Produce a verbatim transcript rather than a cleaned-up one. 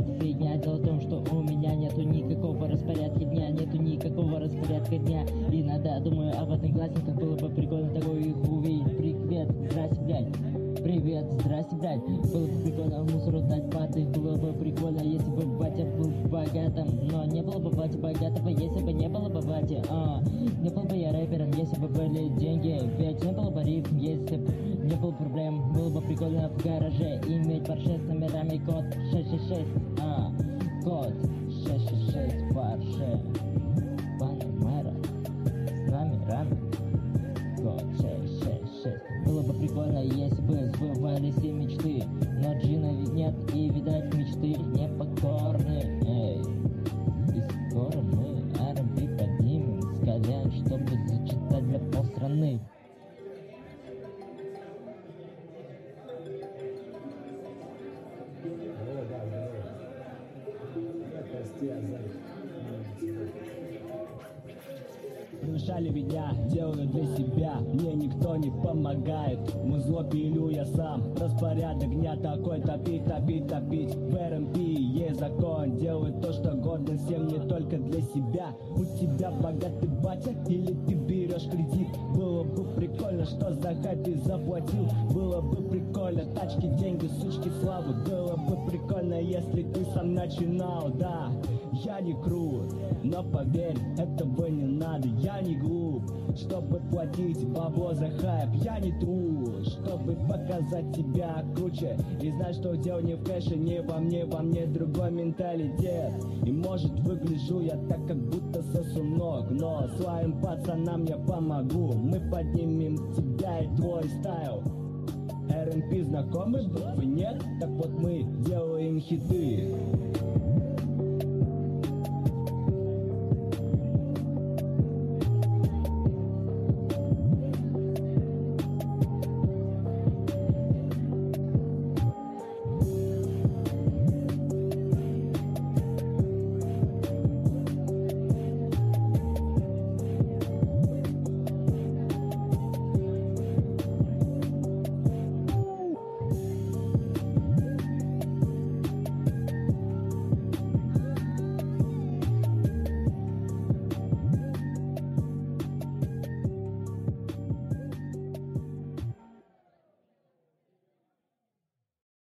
какая-то фигня. Дело в том, что у меня нету никакого распорядка дня, нету никакого распорядка дня. Иногда думаю об одноклассниках, было бы прикольно такое их увидеть. Привет, здрасте, блядь. Привет, здрасте, блядь. Было бы прикольно мусору дать паты. Было бы прикольно, если бы батя был богатым. Но не было бы батя богатого, если бы не было бы бати. А, не был бы я рэпером, если бы были деньги. Ведь не было бы рифм, если бы не было проблем. Было бы прикольно в гараже иметь Порше с номерами код шесть шесть шесть. А, код шесть шесть шесть Порше Панамера с номерами код шесть шесть шесть. Было бы прикольно, если бы сбывались все мечты. Но джина ведь нет, и, видать, мечты непокорны. Эй, и скоро мы эр энд би поднимем с колен, чтобы зачитать для полстраны. Решали меня, делаю для себя, мне никто не помогает. Музло пилю я сам, распорядок дня такой: топить, топить, топить. В эр энд би есть закон, делай то, что годно всем, не только для себя. У тебя богатый батя или ты берешь кредит? Было бы прикольно, что за хайп ты заплатил. Было бы прикольно, тачки, деньги, сучки, славы. Было бы прикольно, если ты сам начинал, да. Я не крут, но поверь, этого не надо. Я не глуп, чтобы платить бабло за хайп. Я не трус, чтобы показать себя круче. И знать, что дело не в кэше, не во мне, во мне другой менталитет. И может выгляжу я так, как будто сосунок, но своим пацанам я помогу. Мы поднимем тебя и твой стайл. эр энд би знакомы, буквы нет? Так вот мы делаем хиты.